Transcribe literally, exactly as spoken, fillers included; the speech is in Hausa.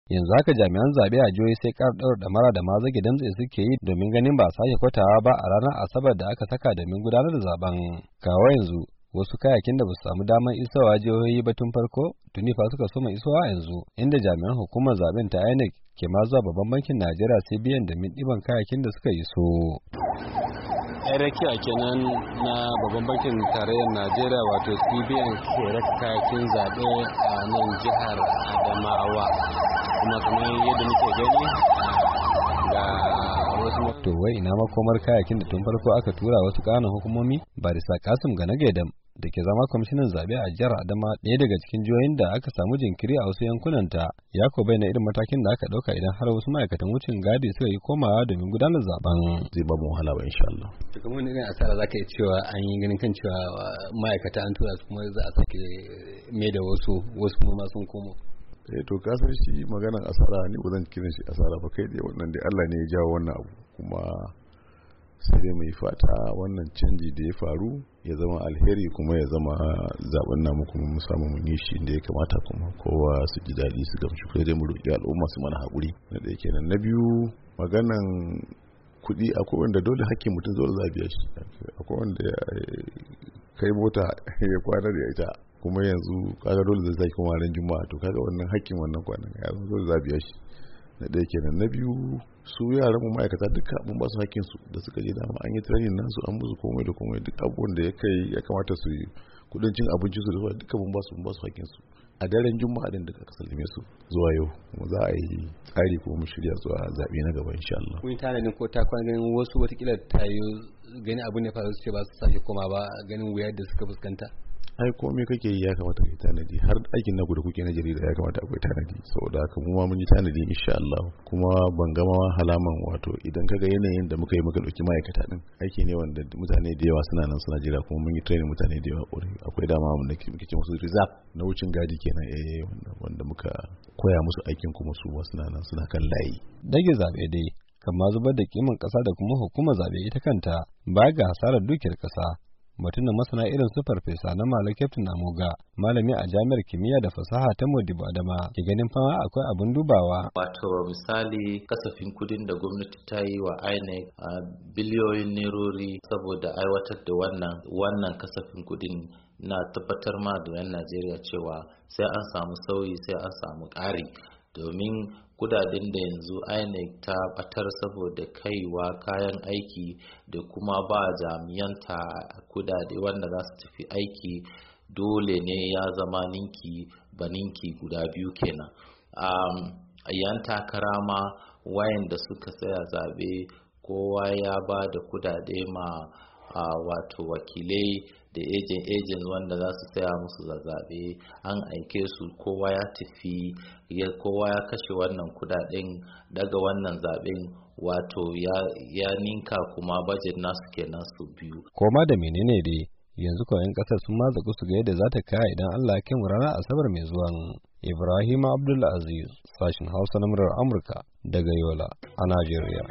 yanzu haka jami'an zaɓe a jihohi sai ƙara ɗaura ɗamara da ma zage damtse suke yi domin ganin ba a sake kwatawa ba a ranar asabar da aka saka domin gudanar da zaben. Kawo yanzu wasu kayakin da ba su samu damar isowa jihohi ba tun farko tuni fa suka soma isowa yanzu, inda jami'an hukumar zaben ta I N E C ke ma zuwa babban bankin Najeriya C B N domin ɗiban kayakin da suka iso. rakiya kenan na babban bankin tarayyar Najeriya wato C B N ke raka kayakin zaɓe a nan jihar Adamawa, kuma kamar yadda muke gani ga wasu. To wai ina makomar kayakin da tun farko aka tura wasu ƙananan hukumomi? Barista Kasim Ganagadam da ke zama kwamishinan zaɓe a jihar Adama, ɗaya daga cikin jihohin da aka samu jinkiri a wasu yankunanta, ya ko bayyana irin matakin da aka ɗauka idan har wasu ma'aikatan wucin gadi suka yi komawa domin gudanar zaben. Zai ba mu wahala ba insha Allah. To kamar wani irin asara za ka yi cewa an yi ganin kan cewa ma'aikata an tura su kuma za a sake mai da wasu wasu kuma sun komo. Eh to ka san shi maganar asara ni ba zan kiran shi asara ba, kai dai wannan dai Allah ne ya jawo wannan abu, kuma sai dai mai fata wannan canji da ya faru ya zama alheri kuma ya zama zaben namu kuma mu samu mun yi shi da ya kamata, kuma kowa su ji daɗi su gamsu, kai dai mu roƙi al'umma su mana haƙuri na ɗaya kenan. Na biyu maganan kuɗi, akwai wanda dole hakkin mutum zo da biya shi, akwai wanda kai mota ya kwana da ita kuma yanzu kaga dole zai zaki kuma ran juma'a, to kaga wannan hakkin wannan kwanan ya zo da biya shi na ɗaya kenan. Na biyu su yaran mu ma'aikata duka mun ba su hakkin su da suka je dama an yi training nan su an musu komai da komai, duk abubuwan da ya kai ya kamata su yi kudin cin abincin su da duka mun ba su mun ba su hakkin su a daren juma'a din da aka sallame su zuwa yau, kuma za a yi tsari kuma mu shirya zuwa zabe na gaba insha Allah. Kun tanadin ko ta kwan ganin wasu watakila tayo gani abu ne faru su ce ba su sake koma ba ganin wuyar da suka fuskanta? Ai komai kake yi ya kamata kai tanadi, har aikin naku da kuke na jarida ya kamata akwai tanadi, saboda haka mu ma mun yi tanadi insha Allah. Kuma ban gama halaman wato idan kaga yanayin da muka yi muka dauki ma'aikata din, aiki ne wanda mutane da yawa suna nan suna jira, kuma mun yi training mutane da yawa kore, akwai dama mun da muke ce musu reserve na wucin gadi kenan, eh wanda wanda muka koya musu aikin kuma su wasu suna nan suna kan layi. Dage zabe dai kamar zubar da kiman kasa da kuma hukumar zabe ita kanta baya ga hasarar dukiyar kasa. Batun da masana irin su farfesa na Malam Captain Amoga, malami a jami'ar kimiyya da fasaha ta Modibo Adama, ke ganin fama akwai abin dubawa. Wato misali kasafin kudin da gwamnati ta yi wa I N E C a biliyoyin nerori saboda aiwatar da wannan wannan kasafin kudin, na tabbatar ma da 'yan Najeriya cewa sai an samu sauyi, sai an samu ƙari, domin kudaden da yanzu I N E C ta batar saboda kaiwa kayan aiki da kuma ba jami'anta kudade wanda za su tafi aiki, dole ne ya zama ninki ba ninki guda biyu kenan. Um, yan takara ma wayanda suka tsaya zabe kowa ya ba da kudade ma uh, wato wakilai da agent agents wanda za su tsaya musu zazzabe, an aike su, kowa ya tafi ya kowa ya kashe wannan kudaden daga wannan zaben, wato ya, ya ninka kuma budget nasu kenan su biyu. Koma da menene dai yanzu kawai yan kasar sun matsa su ga yadda za ta kaya idan Allah ya kai ranar Asabar mai zuwan. Ibrahim Abdul Aziz, sashin Hausa na murar Amurka daga Yola a Najeriya.